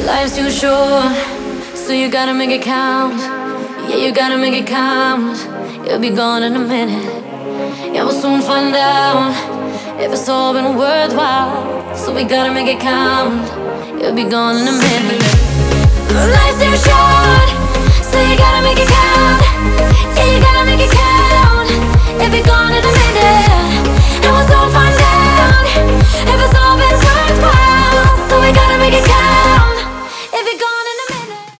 Life's too short, so you gotta make it count. Yeah, you gotta make it count. You'll be gone in a minute. Yeah, we'll soon find out if it's all been worthwhile. So we gotta make it count. You'll be gone in a minute. Life's too short, so you gotta make it count. Yeah, you gotta make it count. You'll be gone in a minute.